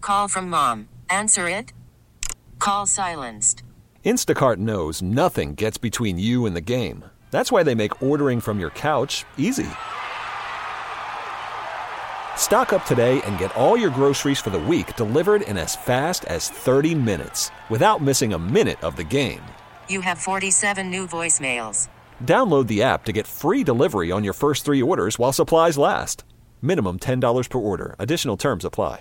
call from mom. Answer it. Call silenced. Instacart knows nothing gets between you and the game. That's why they make ordering from your couch easy. Stock up today and get all your groceries for the week delivered in as fast as 30 minutes without missing a minute of the game. You have 47 new voicemails. Download the app to get free delivery on your first 3 orders while supplies last. Minimum $10 per order. Additional terms apply.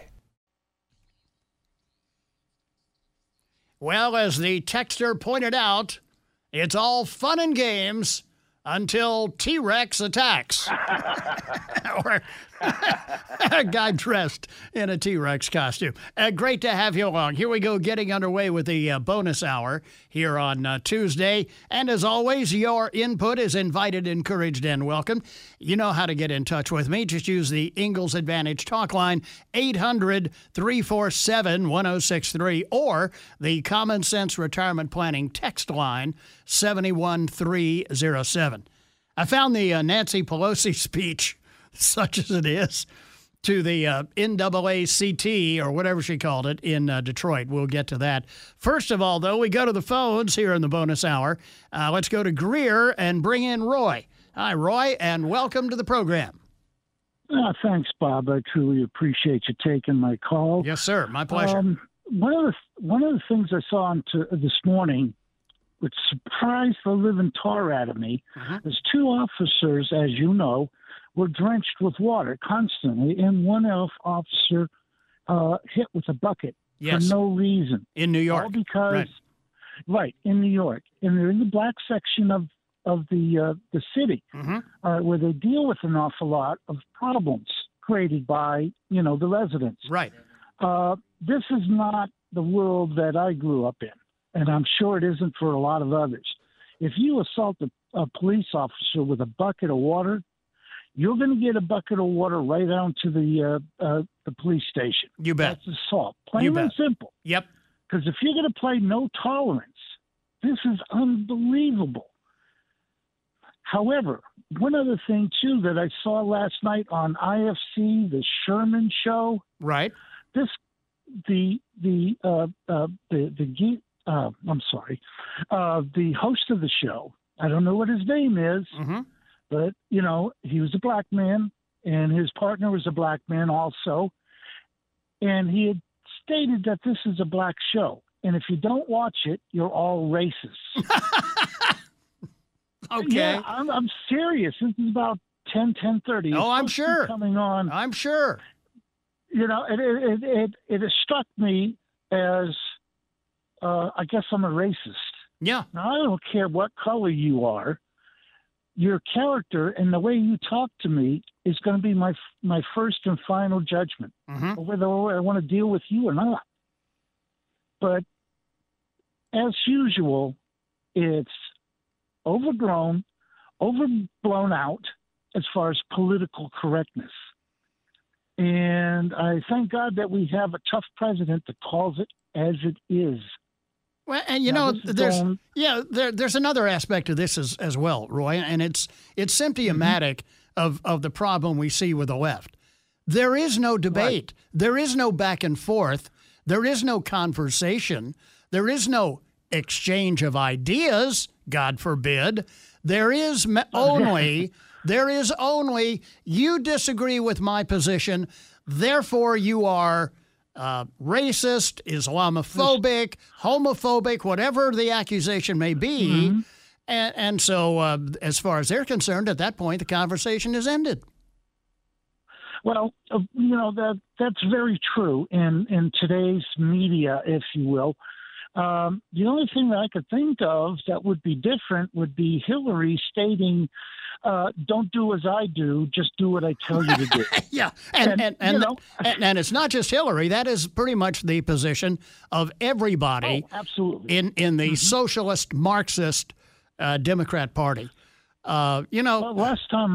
Well, as the texter pointed out, it's all fun and games until T-Rex attacks. Or a guy dressed in a T-Rex costume. Great to have you along. Here we go, getting underway with the bonus hour here on Tuesday. And as always, your input is invited, encouraged, and welcome. You know how to get in touch with me. Just use the Ingalls Advantage talk line, 800-347-1063, or the Common Sense Retirement Planning text line, 71307. I found the Nancy Pelosi speech, such as it is, to the NAACP, or whatever she called it, in Detroit. We'll get to that. First of all, though, we go to the phones here in the bonus hour. Let's go to Greer and bring in Roy. Hi, Roy, and welcome to the program. Thanks, Bob. I truly appreciate you taking my call. Yes, sir. My pleasure. One of the things I saw this morning, which surprised the living tar out of me, is 2 officers, as you know, were drenched with water constantly, and one officer hit with a bucket for no reason. In New York. All because, right, in New York. And they're in the black section of the city, where they deal with an awful lot of problems created by, the residents. Right. This is not the world that I grew up in, and I'm sure it isn't for a lot of others. If you assault a police officer with a bucket of water, you're going to get a bucket of water right down to the police station. You bet. That's assault. Plain and simple. Yep. Because if you're going to play no tolerance, this is unbelievable. However, one other thing, too, that I saw last night on IFC, the Sherman Show. Right. The host of the show, I don't know what his name is, but, he was a black man, and his partner was a black man also. And he had stated that this is a black show. And if you don't watch it, you're all racist. Okay. Yeah, I'm serious. This is about 10:30. Oh, I'm sure. Coming on. I'm sure. It has struck me as, I guess I'm a racist. Yeah. Now, I don't care what color you are. Your character and the way you talk to me is going to be my first and final judgment, whether I want to deal with you or not. But as usual, it's overblown out as far as political correctness. And I thank God that we have a tough president that calls it as it is. Well, and there's another aspect of this as well, Roy, and it's symptomatic of the problem we see with the left. There is no debate. Right. There is no back and forth. There is no conversation. There is no exchange of ideas, God forbid. There is only you disagree with my position, therefore you are racist, Islamophobic, homophobic, whatever the accusation may be. And so as far as they're concerned, at that point, the conversation is ended. Well, that's very true in today's media, if you will. The only thing that I could think of that would be different would be Hillary stating, don't do as I do, just do what I tell you to do. Yeah, and it's not just Hillary. That is pretty much the position of everybody absolutely. in the socialist, Marxist Democrat Party. Well, the last time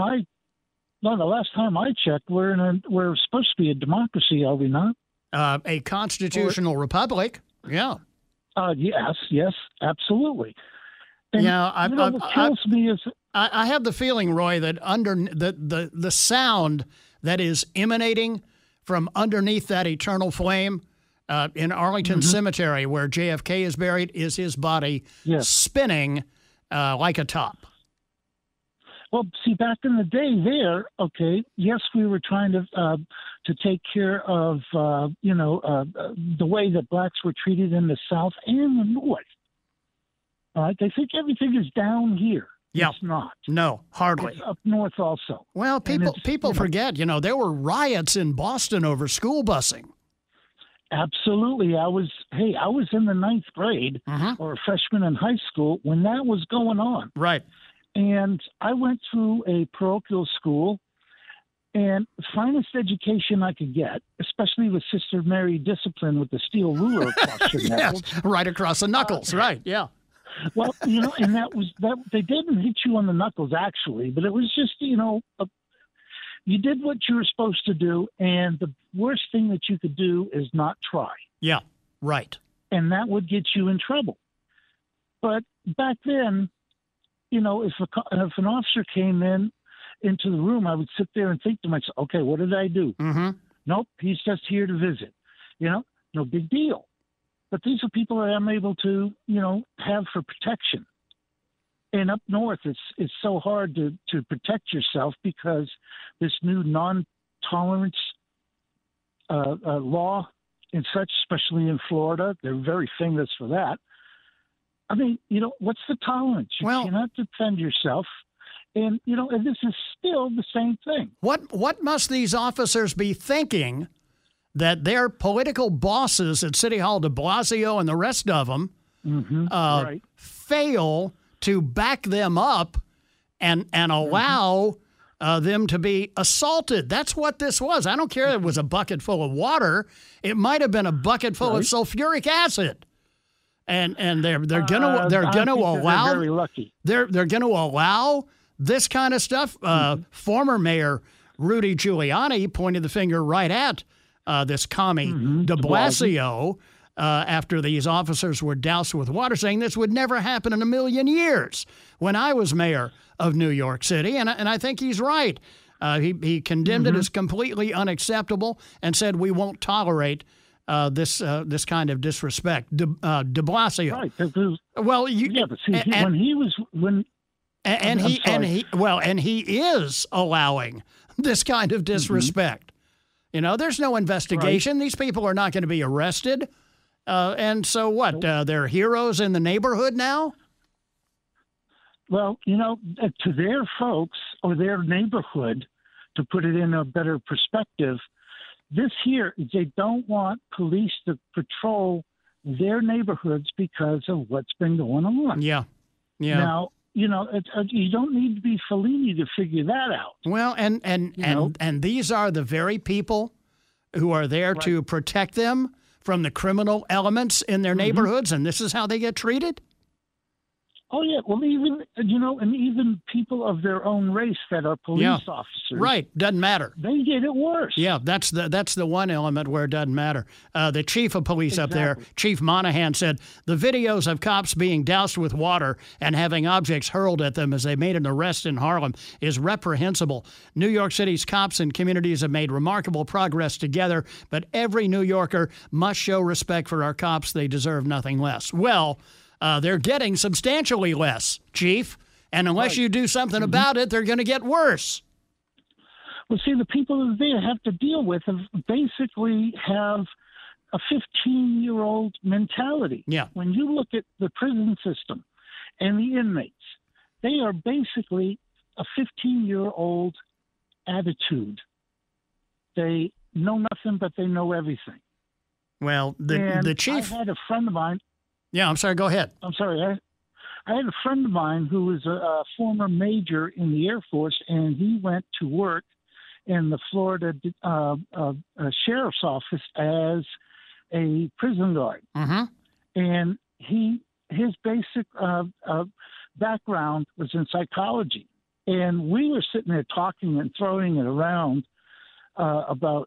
I checked, we're supposed to be a democracy, are we not? A constitutional republic, yeah. Yes, absolutely. And, what kills me is I have the feeling, Roy, that under the sound that is emanating from underneath that eternal flame in Arlington Cemetery, where JFK is buried, is his body spinning like a top. Well, see, back in the day there, okay, yes, we were trying to take care of, the way that blacks were treated in the South and the North. All right, they think everything is down here. Yeah. It's not. No, hardly. It's up north also. Well, people forget, there were riots in Boston over school busing. Absolutely. I was in the 9th grade or a freshman in high school when that was going on. Right. And I went through a parochial school, and the finest education I could get, especially with Sister Mary Discipline with the steel ruler across your knuckles. Right across the knuckles, right, yeah. Well, and that they didn't hit you on the knuckles, actually, but it was just, you did what you were supposed to do, and the worst thing that you could do is not try. Yeah, right. And that would get you in trouble. But back then, if an officer came into the room, I would sit there and think to myself, okay, what did I do? Nope, he's just here to visit. No big deal. But these are people that I'm able to, have for protection. And up north, it's so hard to protect yourself because this new non-tolerance law and such, especially in Florida, they're very famous for that. I mean, what's the tolerance? You cannot defend yourself. And, and this is still the same thing. What must these officers be thinking that their political bosses at City Hall, de Blasio and the rest of them, fail to back them up and allow them to be assaulted? That's what this was. I don't care if it was a bucket full of water. It might have been a bucket full of sulfuric acid. And they're gonna allow very lucky. They're gonna allow this kind of stuff. Former Mayor Rudy Giuliani pointed the finger right at this commie de Blasio after these officers were doused with water, saying this would never happen in a million years when I was mayor of New York City, and I think he's right. He condemned it as completely unacceptable and said we won't tolerate this kind of disrespect. De Blasio. Right. Well, but see, and he is allowing this kind of disrespect. There's no investigation. Right. These people are not going to be arrested. And so what? They're heroes in the neighborhood now? Well, to their folks or their neighborhood, to put it in a better perspective, this here, they don't want police to patrol their neighborhoods because of what's been going on. Yeah. Now, you don't need to be Fellini to figure that out. Well, and these are the very people who are there to protect them from the criminal elements in their neighborhoods, and this is how they get treated? Oh, yeah. Well, even people of their own race that are police officers. Right. Doesn't matter. They get it worse. Yeah, that's the one element where it doesn't matter. The chief of police up there, Chief Monahan, said the videos of cops being doused with water and having objects hurled at them as they made an arrest in Harlem is reprehensible. New York City's cops and communities have made remarkable progress together, but every New Yorker must show respect for our cops. They deserve nothing less. Well, they're getting substantially less, Chief. And unless you do something about it, they're going to get worse. Well, see, the people that they have to deal with basically have a 15-year-old mentality. Yeah. When you look at the prison system and the inmates, they are basically a 15-year-old attitude. They know nothing, but they know everything. Well, the chief... I had a friend of mine... Yeah, I'm sorry. Go ahead. I'm sorry. I had a friend of mine who was a former major in the Air Force, and he went to work in the Florida Sheriff's Office as a prison guard. And his basic background was in psychology. And we were sitting there talking and throwing it around about,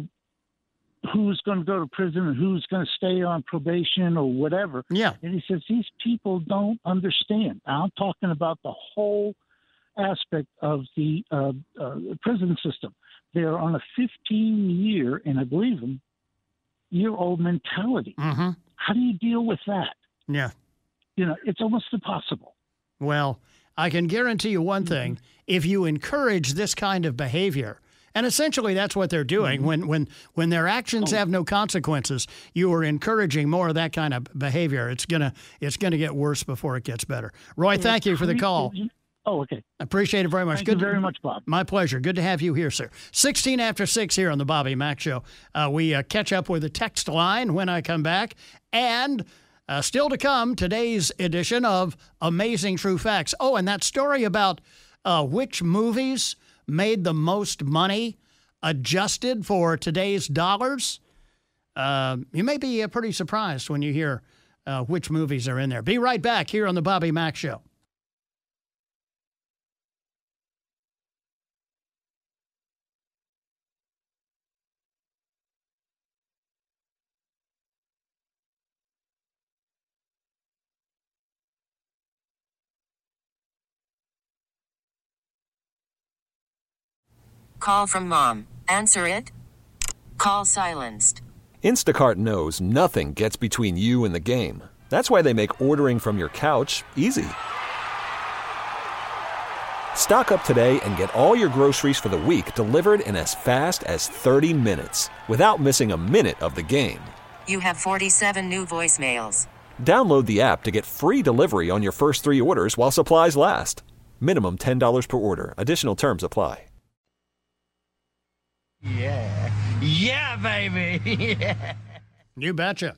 who's going to go to prison and who's going to stay on probation or whatever. Yeah. And he says, these people don't understand. Now, I'm talking about the whole aspect of the prison system. They're on a 15-year, and I believe them, 8-year-old mentality. Mm-hmm. How do you deal with that? Yeah. It's almost impossible. Well, I can guarantee you one thing. If you encourage this kind of behavior, and essentially that's what they're doing, when their actions have no consequences, you are encouraging more of that kind of behavior. It's gonna get worse before it gets better. Roy, thank you for the call. Oh, okay. Appreciate it very much. Thank you very much, Bob. My pleasure. Good to have you here, sir. 16 after 6 here on the Bobby Mack Show. We catch up with the text line when I come back. And still to come, today's edition of Amazing True Facts. Oh, and that story about which movies made the most money adjusted for today's dollars. You may be pretty surprised when you hear which movies are in there. Be right back here on the Bobby Mack Show. Call from mom. Answer it. Call silenced. Instacart knows nothing gets between you and the game. That's why they make ordering from your couch easy. Stock up today and get all your groceries for the week delivered in as fast as 30 minutes without missing a minute of the game. You have 47 new voicemails. Download the app to get free delivery on your first 3 orders while supplies last. Minimum $10 per order. Additional terms apply. Yeah. Yeah, baby. Yeah. You betcha.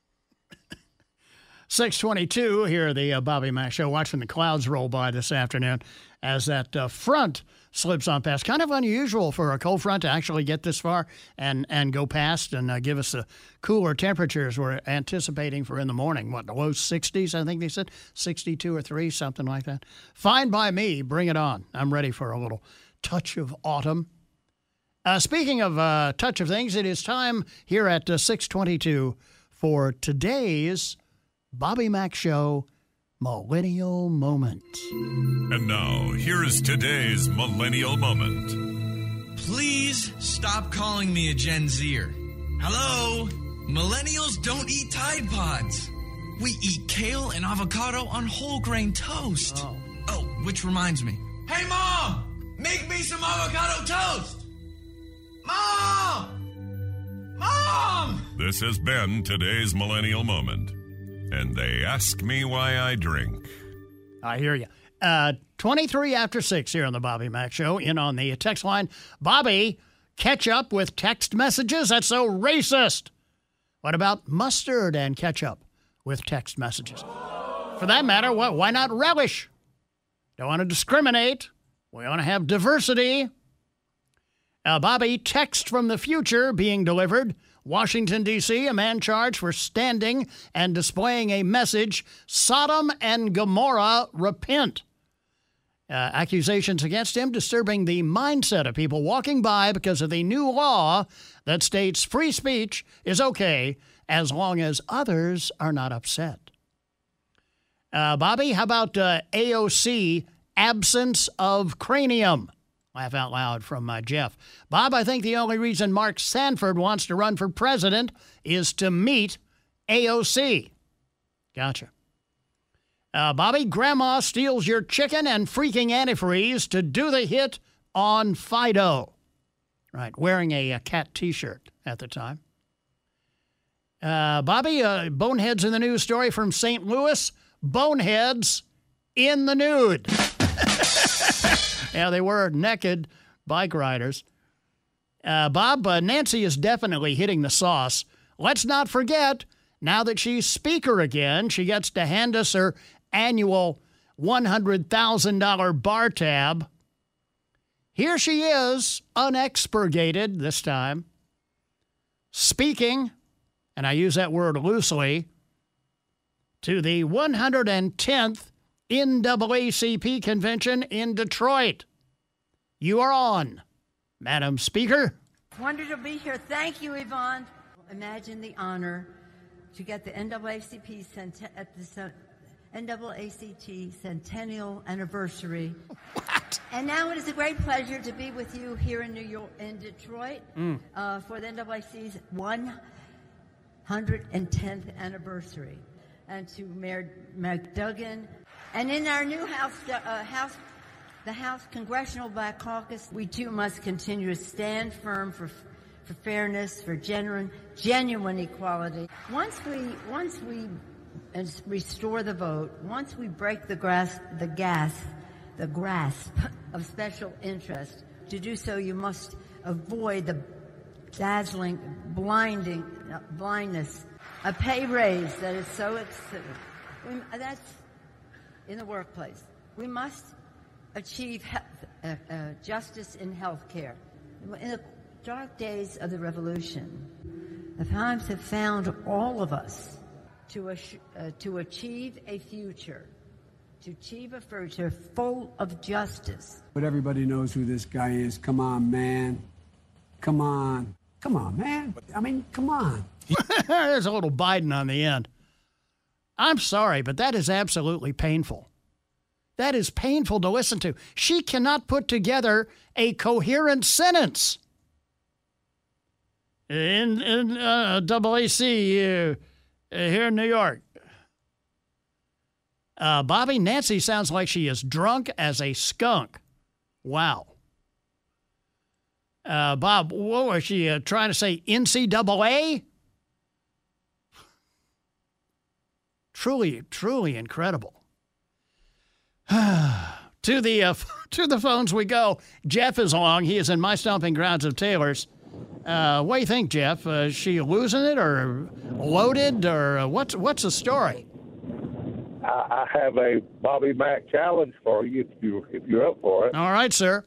6:22 here at the Bobby Mack Show, watching the clouds roll by this afternoon as that front slips on past. Kind of unusual for a cold front to actually get this far and go past and give us the cooler temperatures we're anticipating for in the morning. What, the low 60s, I think they said? 62 or 3, something like that. Fine by me. Bring it on. I'm ready for a little touch of autumn. Speaking of touch of things, it is time here at 6:22 for today's Bobby Mack Show Millennial Moment. And now, here is today's Millennial Moment. Please stop calling me a Gen Zer. Hello? Millennials don't eat Tide Pods. We eat kale and avocado on whole grain toast. Oh, which reminds me. Hey, Mom! Make me some avocado toast! Mom! This has been today's Millennial Moment. And they ask me why I drink. I hear you. 23 after 6 here on the Bobby Mack Show. In on the text line. Bobby, ketchup with text messages? That's so racist. What about mustard and ketchup with text messages? For that matter, why not relish? Don't want to discriminate. We want to have diversity. Bobby, text from the future being delivered. Washington, D.C., a man charged for standing and displaying a message, Sodom and Gomorrah, repent. Accusations against him disturbing the mindset of people walking by because of the new law that states free speech is okay as long as others are not upset. Bobby, how about AOC, absence of cranium? Laugh out loud from Jeff. Bob, I think the only reason Mark Sanford wants to run for president is to meet AOC. Gotcha. Bobby, Grandma steals your chicken and freaking antifreeze to do the hit on Fido. Right, wearing a cat T-shirt at the time. Bobby, Boneheads in the news story from St. Louis. Boneheads in the nude. Yeah, they were naked bike riders. Bob, Nancy is definitely hitting the sauce. Let's not forget, now that she's speaker again, she gets to hand us her annual $100,000 bar tab. Here she is, unexpurgated this time, speaking, and I use that word loosely, to the 110th NAACP convention in Detroit. You are on, Madam Speaker. Wonderful to be here. Thank you, Yvonne. Imagine the honor to get the NAACP centennial anniversary. What? And now it is a great pleasure to be with you here in New York, in Detroit, for the NAACP's 110th anniversary. And to Mayor McDuggan, and in our new the House Congressional Black Caucus, we too must continue to stand firm for fairness, for genuine equality. Once we restore the vote, once we break the grasp of special interest, to do so you must avoid the dazzling, blindness, a pay raise that is so excessive. That's in the workplace. We must achieve justice in health care. In the dark days of the revolution, the times have found all of us to achieve a future, full of justice. But everybody knows who this guy is. Come on, man. Come on. Come on, man. I mean, come on. There's a little Biden on the end. I'm sorry, but that is absolutely painful. That is painful to listen to. She cannot put together a coherent sentence. In AAC here in New York. Bobby, Nancy sounds like she is drunk as a skunk. Wow. Bob, what was she trying to say? NCAA? Truly, truly incredible. To the phones we go. Jeff is along. He is in my stomping grounds of Taylor's. What do you think, Jeff? Is she losing it or loaded or what's the story? I have a Bobby Mack challenge for you if you're up for it. All right, sir.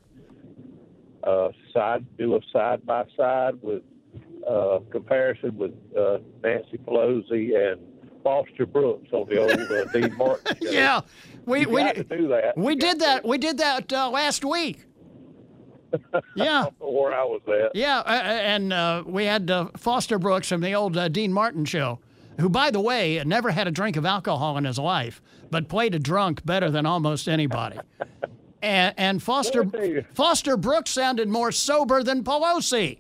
Do a side by side with comparison with Nancy Pelosi and Foster Brooks on the old Dean Martin show. Yeah, we got to do that. We did that last week. Yeah, where I was at. Yeah, and we had Foster Brooks from the old Dean Martin show, who, by the way, never had a drink of alcohol in his life, but played a drunk better than almost anybody. And Foster Brooks sounded more sober than Pelosi.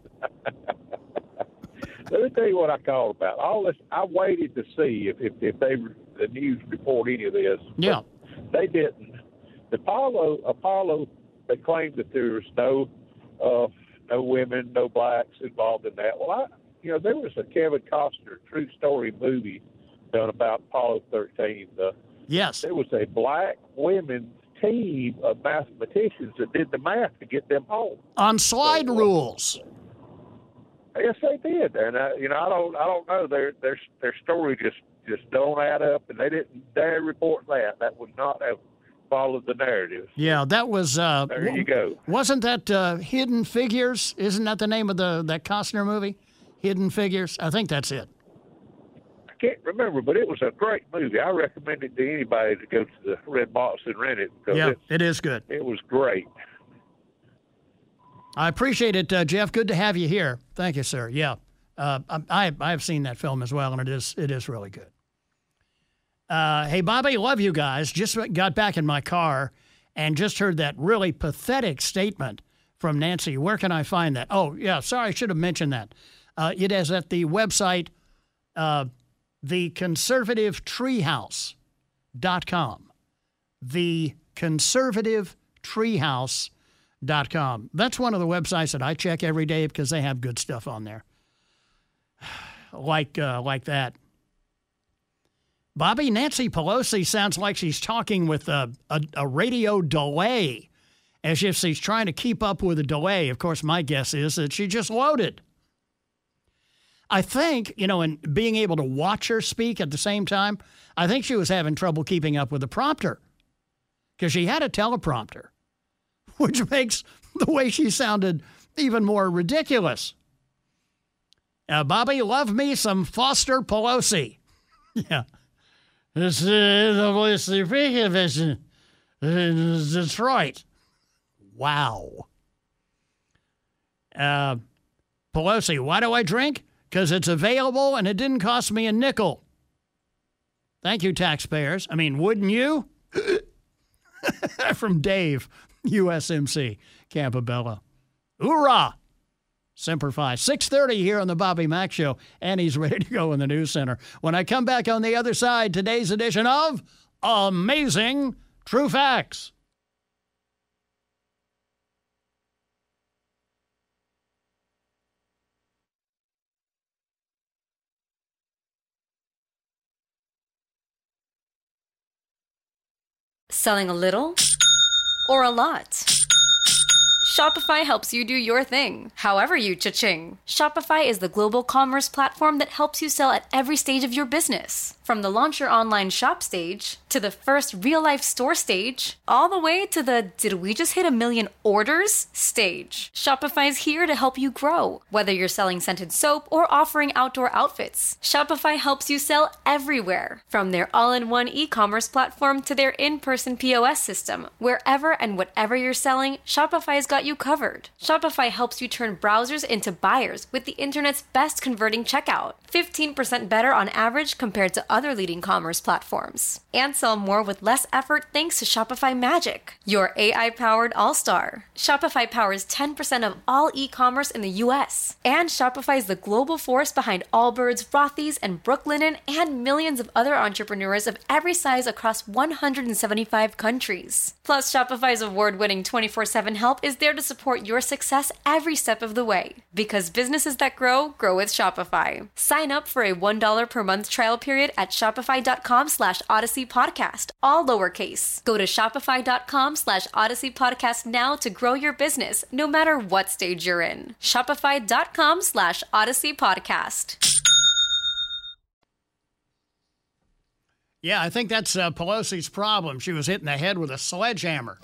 Let me tell you what I called about. All this, I waited to see if the news report any of this. Yeah, they didn't. The Apollo, they claimed that there was no women, no blacks involved in that. Well, there was a Kevin Costner true story movie done about Apollo 13. Yes, there was a black women's team of mathematicians that did the math to get them home on slide rules. Yes, they did, and I don't know. Their story just don't add up, and they didn't dare report that. That would not have followed the narrative. Yeah, that was. There you go. Wasn't that Hidden Figures? Isn't that the name of that Costner movie? Hidden Figures. I think that's it. I can't remember, but it was a great movie. I recommend it to anybody to go to the Red Box and rent it. Yeah, it is good. It was great. I appreciate it, Jeff. Good to have you here. Thank you, sir. Yeah, I've seen that film as well, and it is really good. Hey, Bobby, love you guys. Just got back in my car and just heard that really pathetic statement from Nancy. Where can I find that? Oh, yeah, sorry, I should have mentioned that. It is at the website, theconservativetreehouse.com. Theconservativetreehouse.com. That's one of the websites that I check every day because they have good stuff on there. Like that. Bobby, Nancy Pelosi sounds like she's talking with a radio delay, as if she's trying to keep up with a delay. Of course, my guess is that she just loaded. I think, in being able to watch her speak at the same time, I think she was having trouble keeping up with the prompter because she had a teleprompter, which makes the way she sounded even more ridiculous. Bobby, love me some Foster Pelosi. Yeah. This is the voice of vision in Detroit. Wow. Pelosi, why do I drink? Because it's available and it didn't cost me a nickel. Thank you, taxpayers. I mean, wouldn't you? From Dave, USMC, Campobello. Hoorah! Semper Fi. 6:30 here on the Bobby Mack Show, and he's ready to go in the news center. When I come back on the other side, today's edition of Amazing True Facts. Selling a little or a lot? Shopify helps you do your thing, however you cha-ching. Shopify is the global commerce platform that helps you sell at every stage of your business. From the launch your online shop stage, to the first real-life store stage, all the way to the did we just hit 1 million orders stage. Shopify's here to help you grow. Whether you're selling scented soap or offering outdoor outfits, Shopify helps you sell everywhere. From their all-in-one e-commerce platform to their in-person POS system, wherever and whatever you're selling, Shopify's got you covered. Shopify helps you turn browsers into buyers with the internet's best converting checkout. 15% better on average compared to other leading commerce platforms. And sell more with less effort thanks to Shopify Magic, your AI-powered all-star. Shopify powers 10% of all e-commerce in the U.S. And Shopify is the global force behind Allbirds, Rothy's, and Brooklinen, and millions of other entrepreneurs of every size across 175 countries. Plus, Shopify's award-winning 24/7 help is there to support your success every step of the way. Because businesses that grow, grow with Shopify. Sign up for a $1 per month trial period at shopify.com/Odyssey Podcast, all lowercase. Go to shopify.com/Odyssey Podcast now to grow your business, no matter what stage you're in. Shopify.com/Odyssey Podcast. Yeah, I think that's Pelosi's problem. She was hitting the head with a sledgehammer.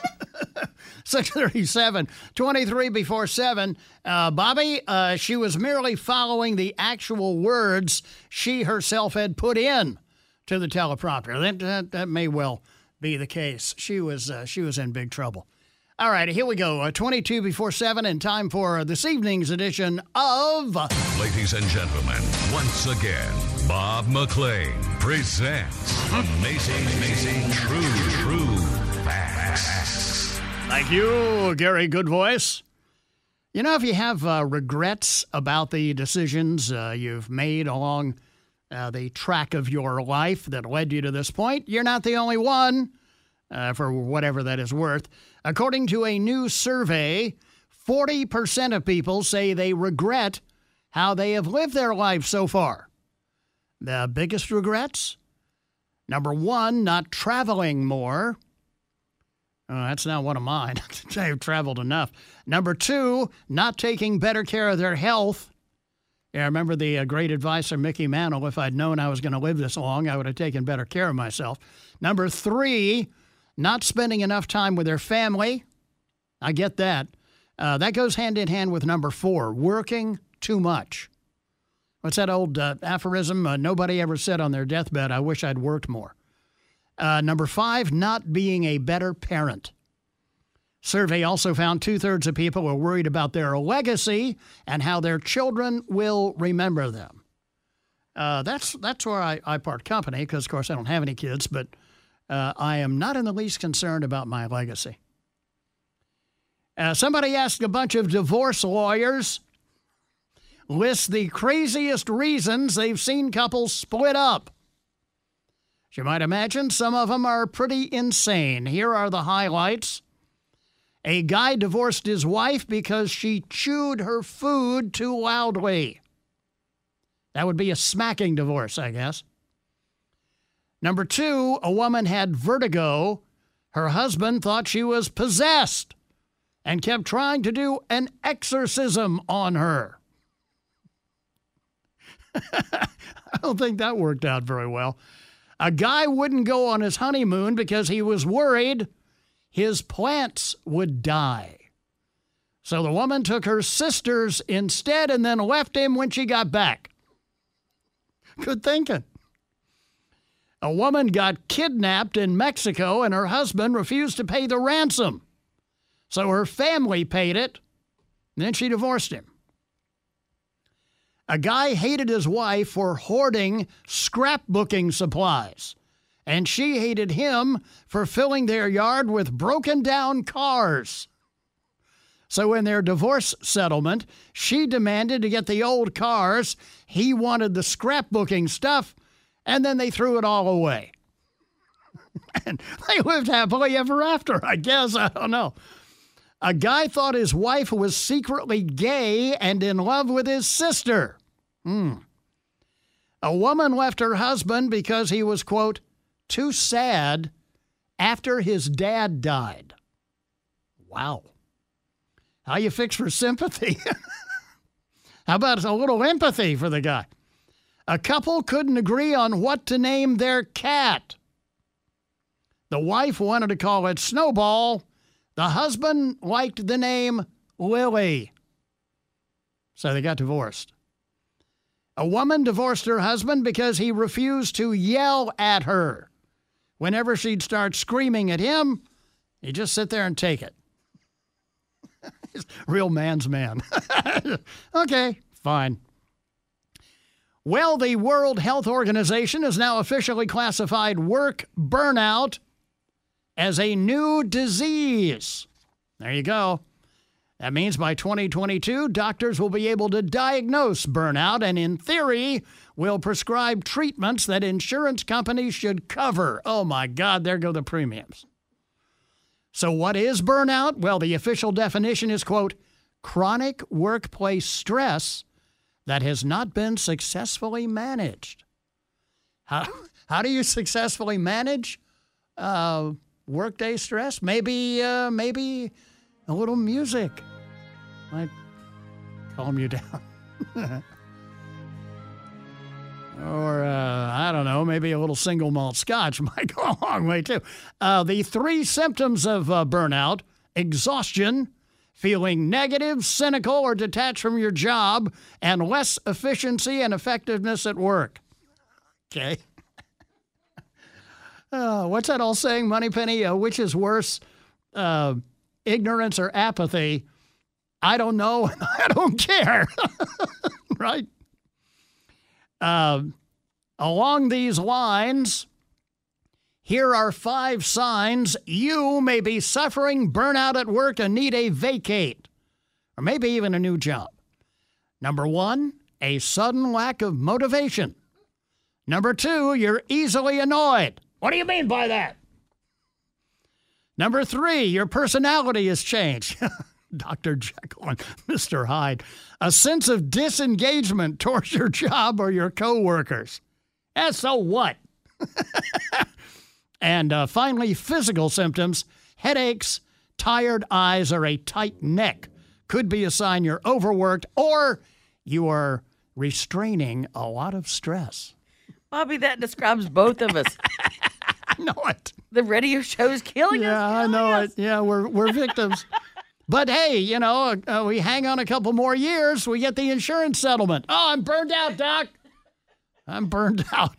6:37, 23 before 7. Bobby, she was merely following the actual words she herself had put in to the teleprompter. That may well be the case. She was in big trouble. All right, here we go. 22 before 7, and time for this evening's edition of... Ladies and gentlemen, once again, Bob McLean presents Amazing True Facts. Thank you, Gary Goodvoice. You know, if you have regrets about the decisions you've made along the track of your life that led you to this point, you're not the only one, for whatever that is worth. According to a new survey, 40% of people say they regret how they have lived their life so far. The biggest regrets? Number 1, not traveling more. That's not one of mine. I've traveled enough. Number 2, not taking better care of their health. Yeah, I remember the great advice from Mickey Mantle. If I'd known I was going to live this long, I would have taken better care of myself. Number 3, not spending enough time with their family. I get that. That goes hand in hand with number 4, working too much. What's that old aphorism? Nobody ever said on their deathbed, I wish I'd worked more. Number 5, not being a better parent. Survey also found 2/3 of people are worried about their legacy and how their children will remember them. That's where I part company because, of course, I don't have any kids, but I am not in the least concerned about my legacy. Somebody asked a bunch of divorce lawyers, list the craziest reasons they've seen couples split up. As you might imagine, some of them are pretty insane. Here are the highlights. A guy divorced his wife because she chewed her food too loudly. That would be a smacking divorce, I guess. Number 2, a woman had vertigo. Her husband thought she was possessed and kept trying to do an exorcism on her. I don't think that worked out very well. A guy wouldn't go on his honeymoon because he was worried his plants would die. So the woman took her sisters instead and then left him when she got back. Good thinking. A woman got kidnapped in Mexico and her husband refused to pay the ransom. So her family paid it, and then she divorced him. A guy hated his wife for hoarding scrapbooking supplies, and she hated him for filling their yard with broken down cars. So in their divorce settlement, she demanded to get the old cars. He wanted the scrapbooking stuff, and then they threw it all away. And they lived happily ever after, I guess. I don't know. A guy thought his wife was secretly gay and in love with his sister. A woman left her husband because he was, quote, too sad after his dad died. Wow. How you fix for sympathy? How about a little empathy for the guy? A couple couldn't agree on what to name their cat. The wife wanted to call it Snowball. The husband liked the name Lily. So they got divorced. A woman divorced her husband because he refused to yell at her. Whenever she'd start screaming at him, he'd just sit there and take it. Real man's man. Okay, fine. Well, the World Health Organization has now officially classified work burnout as a new disease. There you go. That means by 2022, doctors will be able to diagnose burnout and, in theory, will prescribe treatments that insurance companies should cover. Oh, my God, there go the premiums. So what is burnout? Well, the official definition is, quote, chronic workplace stress that has not been successfully managed. How do you successfully manage workday stress? Maybe a little music might calm you down. Or, I don't know, maybe a little single malt scotch might go a long way, too. The 3 symptoms of burnout: exhaustion, feeling negative, cynical, or detached from your job, and less efficiency and effectiveness at work. Okay. What's that old saying, Moneypenny? Which is worse, ignorance or apathy? I don't know, and I don't care. Right? Along these lines, here are 5 signs you may be suffering burnout at work and need a vacate, or maybe even a new job. Number 1, a sudden lack of motivation. Number 2, you're easily annoyed. What do you mean by that? Number 3, your personality has changed. Dr. Jekyll and Mr. Hyde. A sense of disengagement towards your job or your coworkers. And so what? And finally, physical symptoms: headaches, tired eyes, or a tight neck. Could be a sign you're overworked or you are restraining a lot of stress. Bobby, that describes both of us. I know it. The radio show is killing us. Yeah, I know it. Yeah, we're victims. But hey, you know, we hang on a couple more years, we get the insurance settlement. Oh, I'm burned out, Doc. I'm burned out.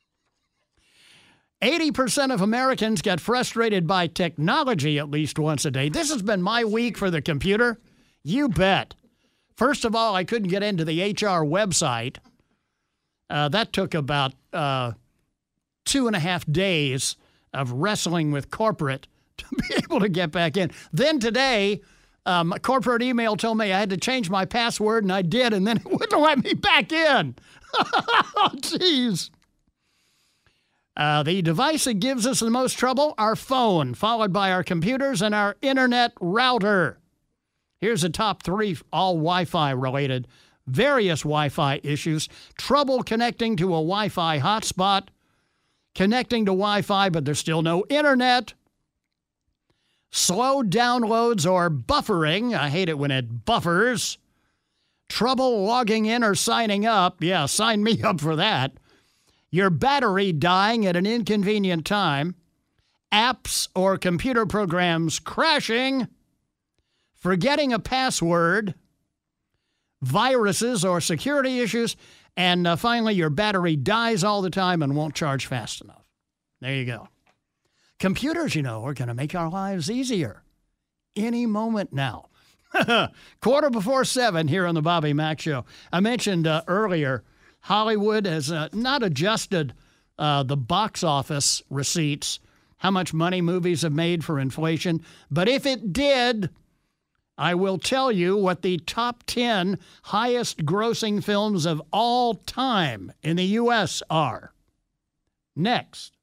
80% of Americans get frustrated by technology at least once a day. This has been my week for the computer. You bet. First of all, I couldn't get into the HR website. That took about 2.5 days of wrestling with corporate to be able to get back in. Then today, a corporate email told me I had to change my password, and I did, and then it wouldn't let me back in. Oh, jeez. The device that gives us the most trouble, our phone, followed by our computers and our internet router. Here's the top 3, all Wi-Fi related. Various Wi-Fi issues: trouble connecting to a Wi-Fi hotspot, connecting to Wi-Fi, but there's still no internet, slow downloads or buffering. I hate it when it buffers. Trouble logging in or signing up. Yeah, sign me up for that. Your battery dying at an inconvenient time. Apps or computer programs crashing. Forgetting a password. Viruses or security issues. And finally, your battery dies all the time and won't charge fast enough. There you go. Computers, you know, are going to make our lives easier any moment now. 7:15 here on the Bobby Mack Show. I mentioned earlier, Hollywood has not adjusted the box office receipts, how much money movies have made for inflation. But if it did, I will tell you what the top 10 highest grossing films of all time in the U.S. are. Next.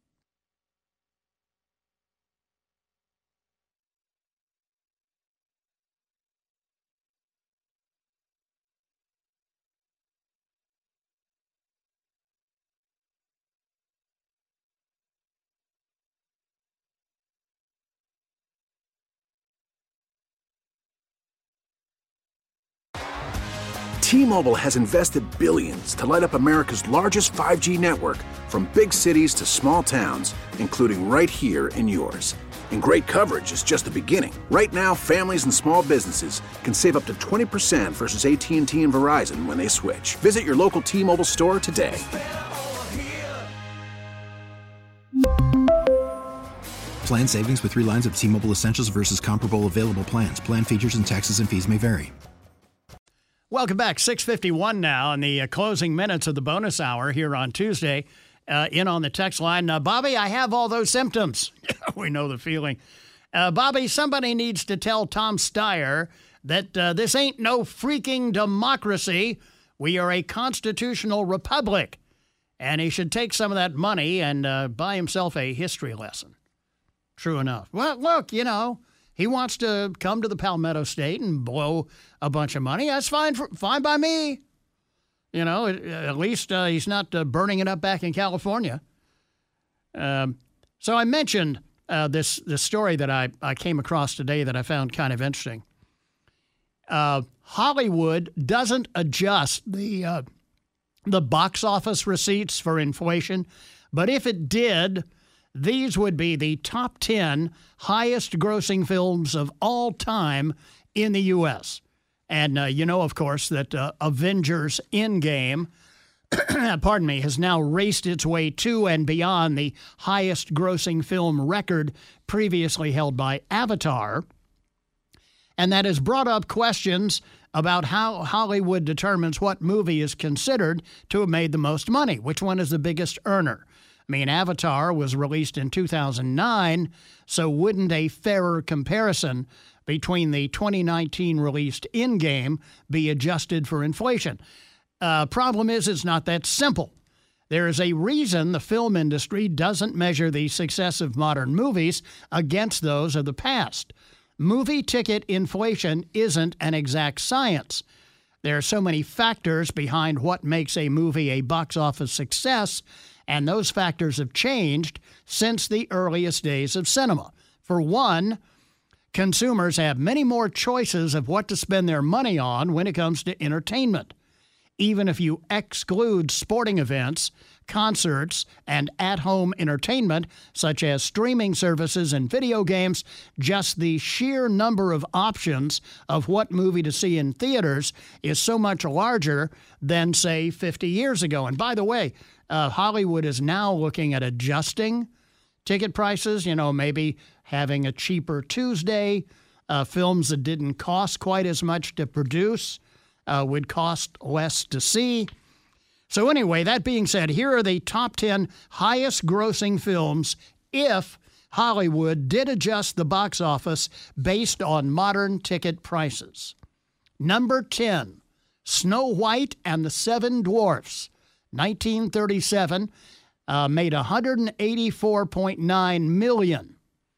T-Mobile has invested billions to light up America's largest 5G network, from big cities to small towns, including right here in yours. And great coverage is just the beginning. Right now, families and small businesses can save up to 20% versus AT&T and Verizon when they switch. Visit your local T-Mobile store today. Plan savings with 3 lines of T-Mobile Essentials versus comparable available plans. Plan features and taxes and fees may vary. Welcome back. 6:51 now in the closing minutes of the bonus hour here on Tuesday. In on the text line. Bobby, I have all those symptoms. We know the feeling. Bobby, somebody needs to tell Tom Steyer that this ain't no freaking democracy. We are a constitutional republic. And he should take some of that money and buy himself a history lesson. True enough. Well, look, you know, he wants to come to the Palmetto State and blow a bunch of money. That's fine by me. You know, at least he's not burning it up back in California. So I mentioned this story that I came across today that I found kind of interesting. Hollywood doesn't adjust the box office receipts for inflation, but if it did, these would be the top 10 highest grossing films of all time in the U.S. And you know, of course, that Avengers Endgame, pardon me, has now raced its way to and beyond the highest grossing film record previously held by Avatar. And that has brought up questions about how Hollywood determines what movie is considered to have made the most money. Which one is the biggest earner? I mean, Avatar was released in 2009, so wouldn't a fairer comparison between the 2019 released Endgame be adjusted for inflation? Problem is, it's not that simple. There is a reason the film industry doesn't measure the success of modern movies against those of the past. Movie ticket inflation isn't an exact science. There are so many factors behind what makes a movie a box office success, and those factors have changed since the earliest days of cinema. For one, consumers have many more choices of what to spend their money on when it comes to entertainment. Even if you exclude sporting events, concerts, and at-home entertainment, such as streaming services and video games, just the sheer number of options of what movie to see in theaters is so much larger than, say, 50 years ago. And by the way, Hollywood is now looking at adjusting ticket prices, you know, maybe having a cheaper Tuesday. Films that didn't cost quite as much to produce would cost less to see. So anyway, that being said, here are the top 10 highest grossing films if Hollywood did adjust the box office based on modern ticket prices. Number 10, Snow White and the Seven Dwarfs, 1937, made $184.9 million.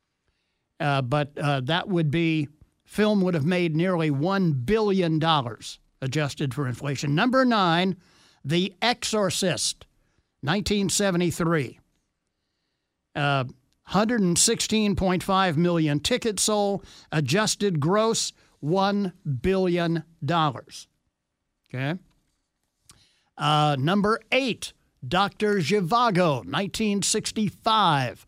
But that would be, film would have made nearly $1 billion adjusted for inflation. Number 9, The Exorcist, 1973. 116.5 million tickets sold, adjusted gross $1 billion. Okay. Number 8, Dr. Zhivago, 1965.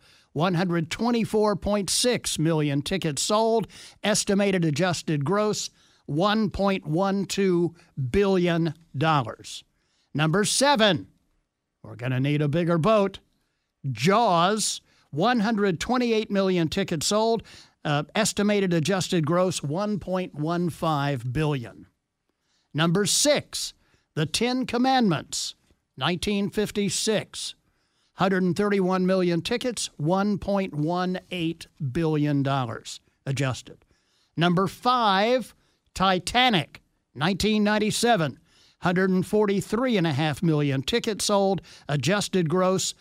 124.6 million tickets sold, estimated adjusted gross $1.12 billion. Number 7, we're going to need a bigger boat. Jaws, 128 million tickets sold, estimated adjusted gross $1.15 billion. Number 6, The Ten Commandments, 1956. 131 million tickets, $1.18 billion adjusted. Number 5, Titanic, 1997, 143.5 million tickets sold, adjusted gross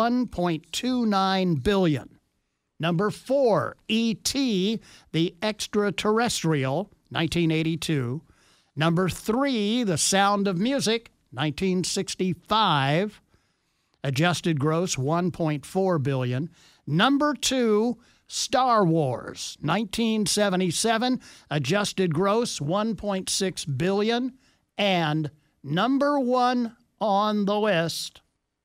$1.29 billion. Number 4, E.T., the Extraterrestrial, 1982. Number 3, The Sound of Music, 1965. Adjusted gross $1.4 billion. Number 2, Star Wars, 1977. Adjusted gross $1.6 billion. And number 1 on the list.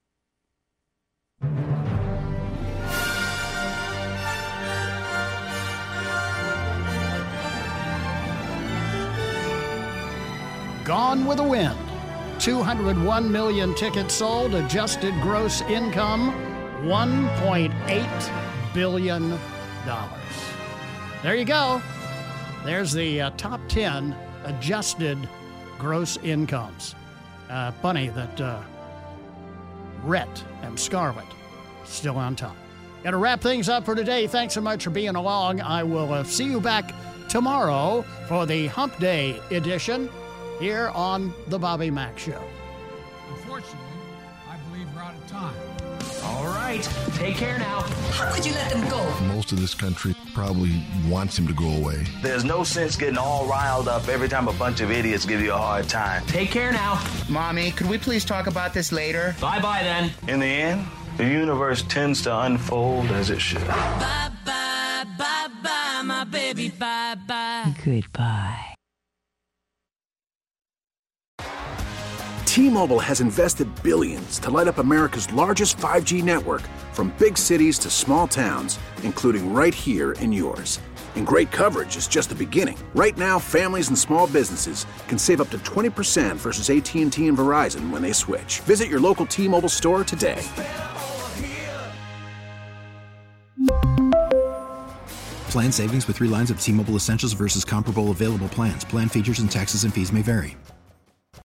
Gone with the Wind. 201 million tickets sold, adjusted gross income $1.8 billion. There you go. There's the top 10 adjusted gross incomes. Funny that Rhett and Scarlett still on top. Got to wrap things up for today. Thanks so much for being along. I will see you back tomorrow for the Hump Day edition here on The Bobby Mack Show. Unfortunately, I believe we're out of time. All right, take care now. How could you let them go? Most of this country probably wants him to go away. There's no sense getting all riled up every time a bunch of idiots give you a hard time. Take care now. Mommy, could we please talk about this later? Bye-bye then. In the end, the universe tends to unfold as it should. Bye-bye, bye-bye, my baby, bye-bye. Goodbye. T-Mobile has invested billions to light up America's largest 5G network, from big cities to small towns, including right here in yours. And great coverage is just the beginning. Right now, families and small businesses can save up to 20% versus AT&T and Verizon when they switch. Visit your local T-Mobile store today. Plan savings with 3 lines of T-Mobile Essentials versus comparable available plans. Plan features and taxes and fees may vary.